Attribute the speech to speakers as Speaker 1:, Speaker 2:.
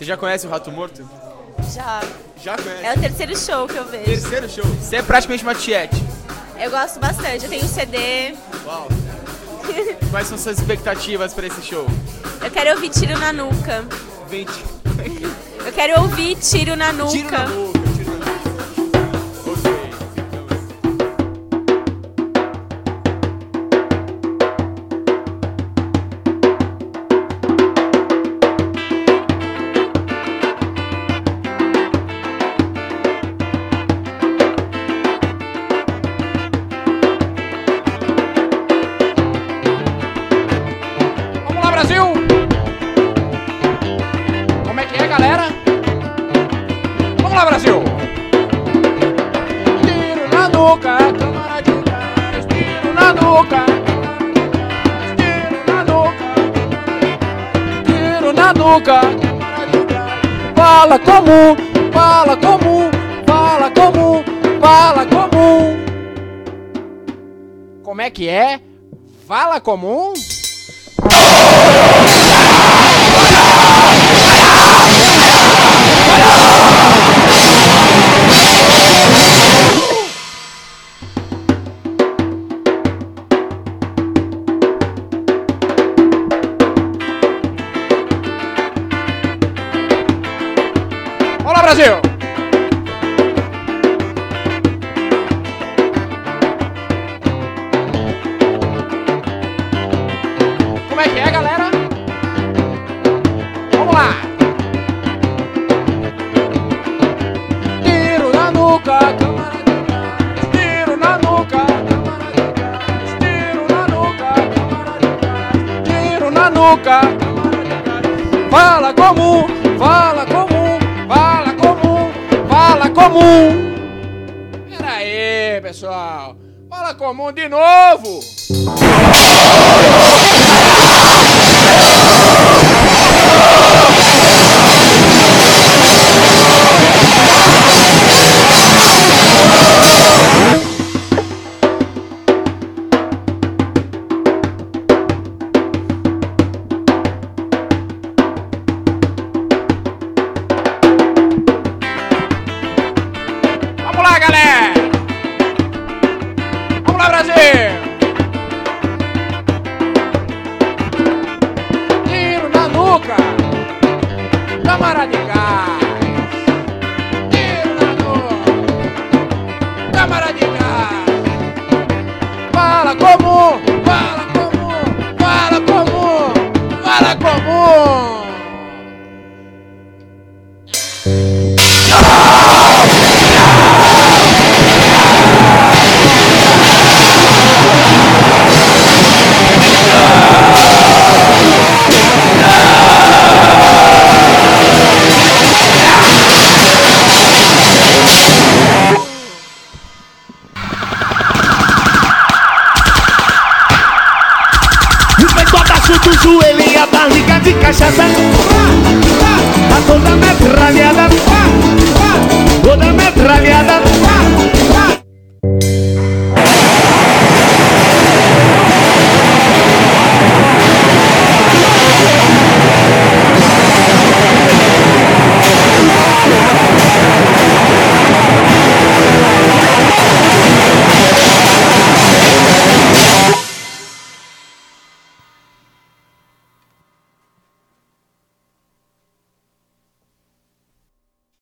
Speaker 1: Você já conhece o Rato Morto?
Speaker 2: Já.
Speaker 1: Já conhece?
Speaker 2: É o terceiro show que eu vejo.
Speaker 1: Terceiro show. Você é praticamente uma tiete.
Speaker 2: Eu gosto bastante. Eu tenho um CD.
Speaker 1: Uau. Quais são suas expectativas pra esse show?
Speaker 2: Eu quero ouvir Tiro na Nuca.
Speaker 1: 20.
Speaker 2: Eu quero ouvir Tiro na Nuca.
Speaker 1: Tiro na nuca, tiro na nuca.
Speaker 3: Fala comum, fala comum, fala comum, fala comum. Como é que é? Fala comum? Olá, Brasil! Como é que é, galera? Vamos lá! Tiro na nuca, câmara de gás. Tiro na nuca, câmara de gás. Tiro na nuca, câmara de gás. Tiro na nuca, câmara de gás. Fala comum, fala comum, fala comum, fala comum. Pera aí, pessoal. Fala comum de novo. Vamos lá, galera! Vamos lá, Brasil! Tiro na nuca, câmara de gás. Tiro na nuca, câmara de gás. Fala comum, fala comum, fala comum, fala comum.
Speaker 4: Do joelho e a barriga de cachaça, a toda metralhada, toda metralhada.